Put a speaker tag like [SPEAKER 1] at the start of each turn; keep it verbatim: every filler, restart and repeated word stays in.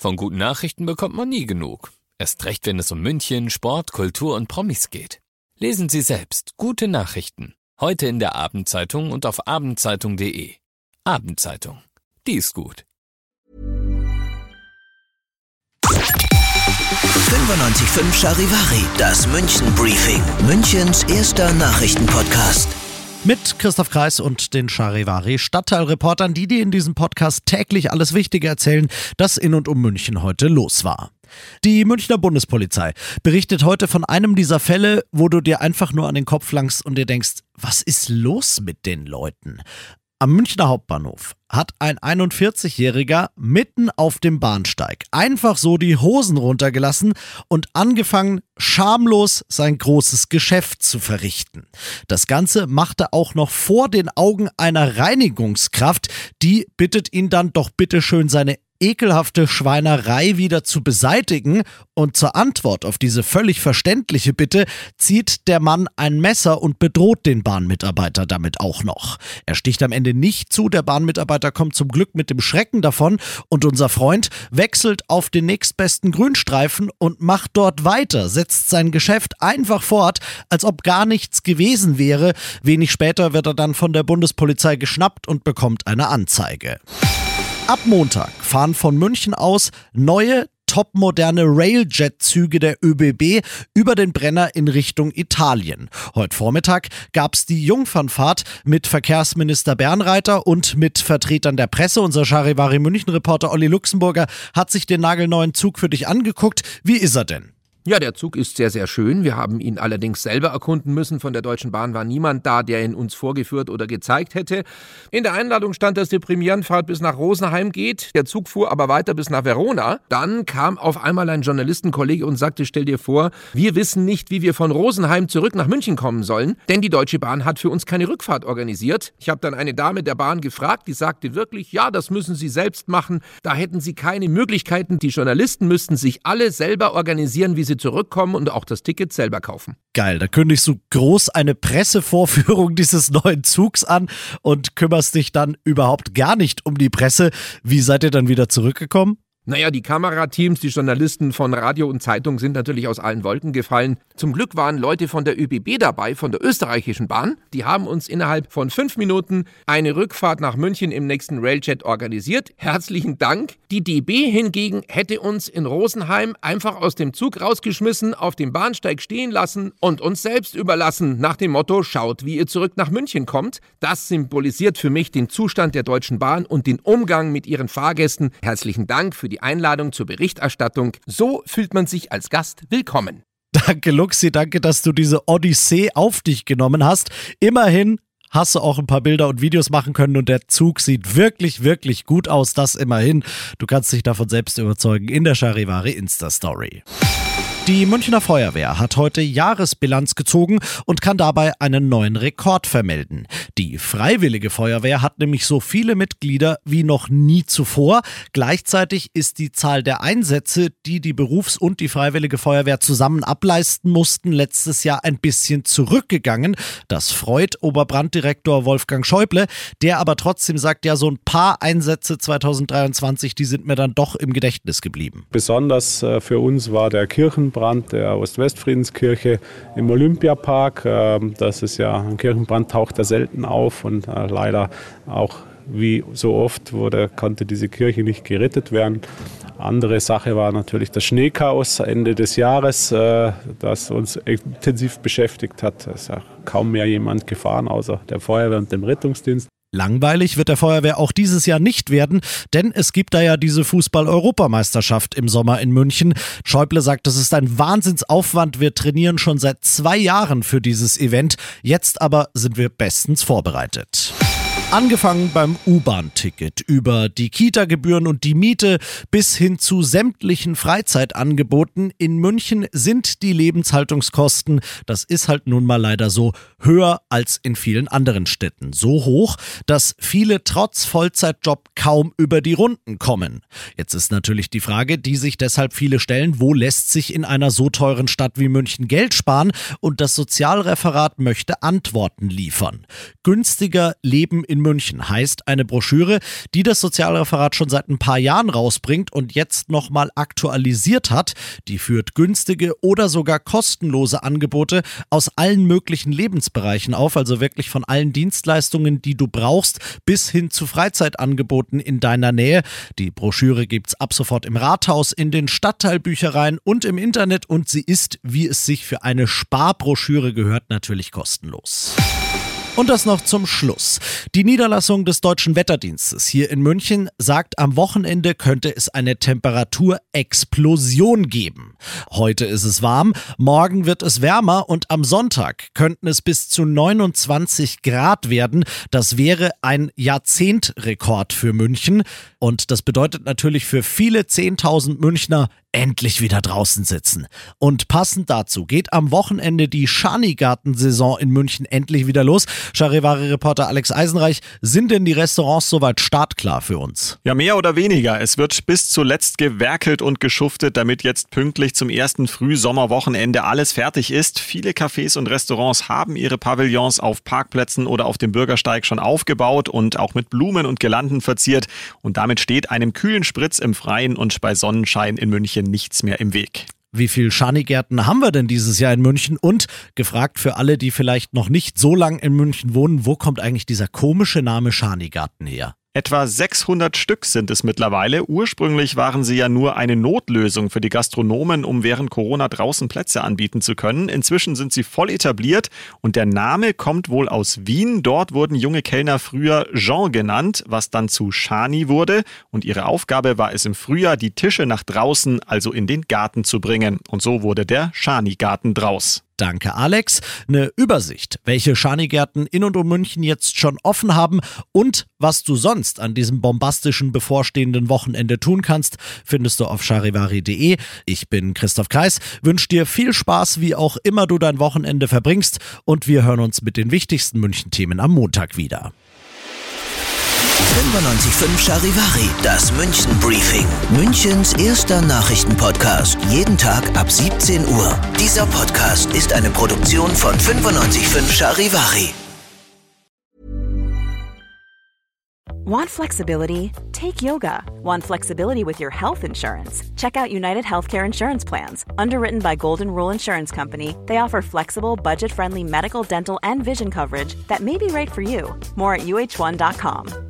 [SPEAKER 1] Von guten Nachrichten bekommt man nie genug. Erst recht, wenn es um München, Sport, Kultur und Promis geht. Lesen Sie selbst gute Nachrichten. Heute in der Abendzeitung und auf abendzeitung punkt de. Abendzeitung. Die ist gut.
[SPEAKER 2] fünfundneunzig Komma fünf Charivari, das München Briefing. Münchens erster Nachrichtenpodcast.
[SPEAKER 3] Mit Christoph Kreis und den Charivari Stadtteilreportern, die dir in diesem Podcast täglich alles Wichtige erzählen, das in und um München heute los war. Die Münchner Bundespolizei berichtet heute von einem dieser Fälle, wo du dir einfach nur an den Kopf langst und dir denkst, was ist los mit den Leuten? Am Münchner Hauptbahnhof hat ein einundvierzigjähriger mitten auf dem Bahnsteig einfach so die Hosen runtergelassen und angefangen, schamlos sein großes Geschäft zu verrichten. Das Ganze machte auch noch vor den Augen einer Reinigungskraft, die bittet ihn dann doch bitteschön seine ekelhafte Schweinerei wieder zu beseitigen, und zur Antwort auf diese völlig verständliche Bitte zieht der Mann ein Messer und bedroht den Bahnmitarbeiter damit auch noch. Er sticht am Ende nicht zu, der Bahnmitarbeiter kommt zum Glück mit dem Schrecken davon und unser Freund wechselt auf den nächstbesten Grünstreifen und macht dort weiter, setzt sein Geschäft einfach fort, als ob gar nichts gewesen wäre. Wenig später wird er dann von der Bundespolizei geschnappt und bekommt eine Anzeige. Ab Montag fahren von München aus neue, topmoderne Railjet-Züge der Ö B B über den Brenner in Richtung Italien. Heute Vormittag gab es die Jungfernfahrt mit Verkehrsminister Bernreiter und mit Vertretern der Presse. Unser Charivari München-Reporter Olli Luxemburger hat sich den nagelneuen Zug für dich angeguckt. Wie ist er denn?
[SPEAKER 4] Ja, der Zug ist sehr, sehr schön. Wir haben ihn allerdings selber erkunden müssen. Von der Deutschen Bahn war niemand da, der ihn uns vorgeführt oder gezeigt hätte. In der Einladung stand, dass die Premierenfahrt bis nach Rosenheim geht. Der Zug fuhr aber weiter bis nach Verona. Dann kam auf einmal ein Journalistenkollege und sagte, stell dir vor, wir wissen nicht, wie wir von Rosenheim zurück nach München kommen sollen, denn die Deutsche Bahn hat für uns keine Rückfahrt organisiert. Ich habe dann eine Dame der Bahn gefragt, die sagte wirklich, ja, das müssen Sie selbst machen. Da hätten Sie keine Möglichkeiten. Die Journalisten müssten sich alle selber organisieren, wie sie zurückkommen und auch das Ticket selber kaufen.
[SPEAKER 3] Geil, da kündigst du groß eine Pressevorführung dieses neuen Zugs an und kümmerst dich dann überhaupt gar nicht um die Presse. Wie seid ihr dann wieder zurückgekommen?
[SPEAKER 4] Naja, die Kamerateams, die Journalisten von Radio und Zeitung sind natürlich aus allen Wolken gefallen. Zum Glück waren Leute von der Ö B B dabei, von der österreichischen Bahn. Die haben uns innerhalb von fünf Minuten eine Rückfahrt nach München im nächsten Railjet organisiert. Herzlichen Dank. Die D B hingegen hätte uns in Rosenheim einfach aus dem Zug rausgeschmissen, auf dem Bahnsteig stehen lassen und uns selbst überlassen, nach dem Motto, schaut, wie ihr zurück nach München kommt. Das symbolisiert für mich den Zustand der Deutschen Bahn und den Umgang mit ihren Fahrgästen. Herzlichen Dank für die Die Einladung zur Berichterstattung. So fühlt man sich als Gast willkommen.
[SPEAKER 3] Danke, Luxi, danke, dass du diese Odyssee auf dich genommen hast. Immerhin hast du auch ein paar Bilder und Videos machen können und der Zug sieht wirklich, wirklich gut aus, das immerhin. Du kannst dich davon selbst überzeugen in der Charivari Insta-Story. Die Münchner Feuerwehr hat heute Jahresbilanz gezogen und kann dabei einen neuen Rekord vermelden. Die Freiwillige Feuerwehr hat nämlich so viele Mitglieder wie noch nie zuvor. Gleichzeitig ist die Zahl der Einsätze, die die Berufs- und die Freiwillige Feuerwehr zusammen ableisten mussten, letztes Jahr ein bisschen zurückgegangen. Das freut Oberbranddirektor Wolfgang Schäuble, der aber trotzdem sagt, ja, so ein paar Einsätze zweitausenddreiundzwanzig, die sind mir dann doch im Gedächtnis geblieben.
[SPEAKER 5] Besonders äh, für uns war der Kirchenbrand der Ost-West-Friedenskirche im Olympiapark. Das ist ja, ein Kirchenbrand taucht da selten auf und leider auch wie so oft wurde, konnte diese Kirche nicht gerettet werden. Andere Sache war natürlich das Schneechaos Ende des Jahres, das uns intensiv beschäftigt hat. Es ist ja kaum mehr jemand gefahren, außer der Feuerwehr und dem Rettungsdienst.
[SPEAKER 3] Langweilig wird der Feuerwehr auch dieses Jahr nicht werden, denn es gibt da ja diese Fußball-Europameisterschaft im Sommer in München. Schäuble sagt, das ist ein Wahnsinnsaufwand. Wir trainieren schon seit zwei Jahren für dieses Event. Jetzt aber sind wir bestens vorbereitet. Angefangen beim U-Bahn-Ticket, über die Kita-Gebühren und die Miete bis hin zu sämtlichen Freizeitangeboten. In München sind die Lebenshaltungskosten, das ist halt nun mal leider so, höher als in vielen anderen Städten. So hoch, dass viele trotz Vollzeitjob kaum über die Runden kommen. Jetzt ist natürlich die Frage, die sich deshalb viele stellen, wo lässt sich in einer so teuren Stadt wie München Geld sparen? Und das Sozialreferat möchte Antworten liefern. Günstiger Leben in in München heißt eine Broschüre, die das Sozialreferat schon seit ein paar Jahren rausbringt und jetzt nochmal aktualisiert hat. Die führt günstige oder sogar kostenlose Angebote aus allen möglichen Lebensbereichen auf, also wirklich von allen Dienstleistungen, die du brauchst, bis hin zu Freizeitangeboten in deiner Nähe. Die Broschüre gibt's ab sofort im Rathaus, in den Stadtteilbüchereien und im Internet und sie ist, wie es sich für eine Sparbroschüre gehört, natürlich kostenlos. Und das noch zum Schluss. Die Niederlassung des Deutschen Wetterdienstes hier in München sagt, am Wochenende könnte es eine Temperaturexplosion geben. Heute ist es warm, morgen wird es wärmer und am Sonntag könnten es bis zu neunundzwanzig Grad werden. Das wäre ein Jahrzehntrekord für München. Und das bedeutet natürlich für viele zehntausend Münchner, endlich wieder draußen sitzen. Und passend dazu geht am Wochenende die Schanigarten-Saison in München endlich wieder los. Charivari-Reporter Alex Eisenreich, sind denn die Restaurants soweit startklar für uns?
[SPEAKER 6] Ja, mehr oder weniger. Es wird bis zuletzt gewerkelt und geschuftet, damit jetzt pünktlich zum ersten Frühsommerwochenende alles fertig ist. Viele Cafés und Restaurants haben ihre Pavillons auf Parkplätzen oder auf dem Bürgersteig schon aufgebaut und auch mit Blumen und Girlanden verziert. Und damit steht einem kühlen Spritz im Freien und bei Sonnenschein in München nichts mehr im Weg.
[SPEAKER 3] Wie viele Schanigärten haben wir denn dieses Jahr in München? Und gefragt für alle, die vielleicht noch nicht so lang in München wohnen, wo kommt eigentlich dieser komische Name Schanigarten her?
[SPEAKER 6] Etwa sechshundert Stück sind es mittlerweile. Ursprünglich waren sie ja nur eine Notlösung für die Gastronomen, um während Corona draußen Plätze anbieten zu können. Inzwischen sind sie voll etabliert und der Name kommt wohl aus Wien. Dort wurden junge Kellner früher Jean genannt, was dann zu Schani wurde. Und ihre Aufgabe war es im Frühjahr, die Tische nach draußen, also in den Garten zu bringen. Und so wurde der Schani-Garten draus.
[SPEAKER 3] Danke, Alex. Eine Übersicht, welche Schanigärten in und um München jetzt schon offen haben und was du sonst an diesem bombastischen bevorstehenden Wochenende tun kannst, findest du auf charivari punkt de. Ich bin Christoph Kreis, wünsche dir viel Spaß, wie auch immer du dein Wochenende verbringst und wir hören uns mit den wichtigsten München-Themen am Montag wieder.
[SPEAKER 2] fünfundneunzig Komma fünf Charivari, das München Briefing. Münchens erster Nachrichtenpodcast. Jeden Tag ab siebzehn Uhr. Dieser Podcast ist eine Produktion von fünfundneunzig Komma fünf Charivari.
[SPEAKER 7] Want flexibility? Take yoga. Want flexibility with your health insurance? Check out United Healthcare Insurance Plans. Underwritten by Golden Rule Insurance Company, they offer flexible, budget-friendly medical, dental, and vision coverage that may be right for you. More at U H one dot com.